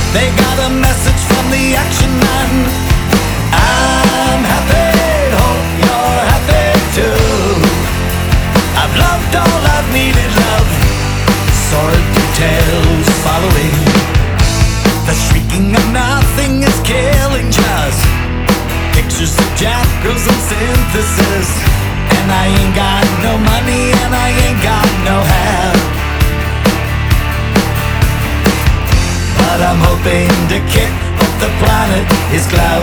They got a message from the action man. I'm happy, hope you're happy too. I've loved all I've needed, love. Sordid details following. The shrieking of nothing is killing just pictures of jackals and synthesis. And I ain't got no money and I ain't got no hair, but I'm hoping to kick up the planet is glow.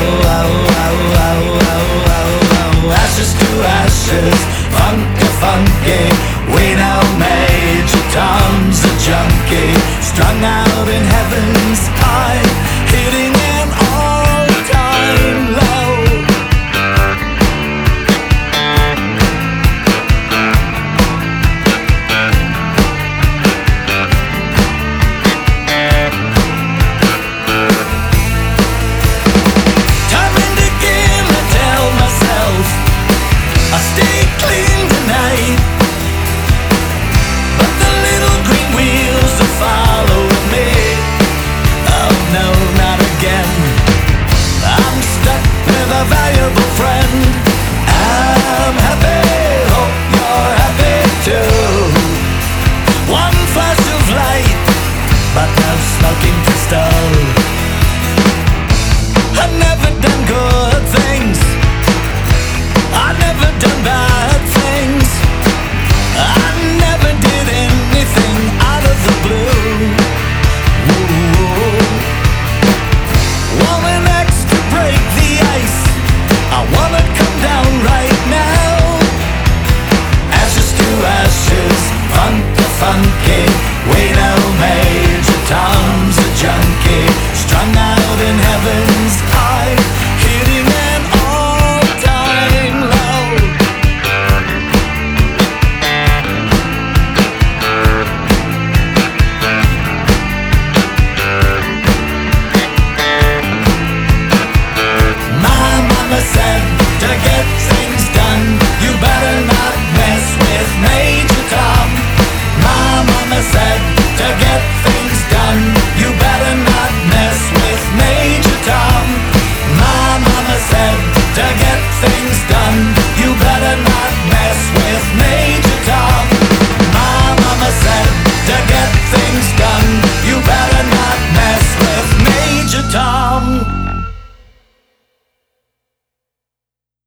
Ashes to ashes, funk to funky. We know Major Tom's a junkie, strung out in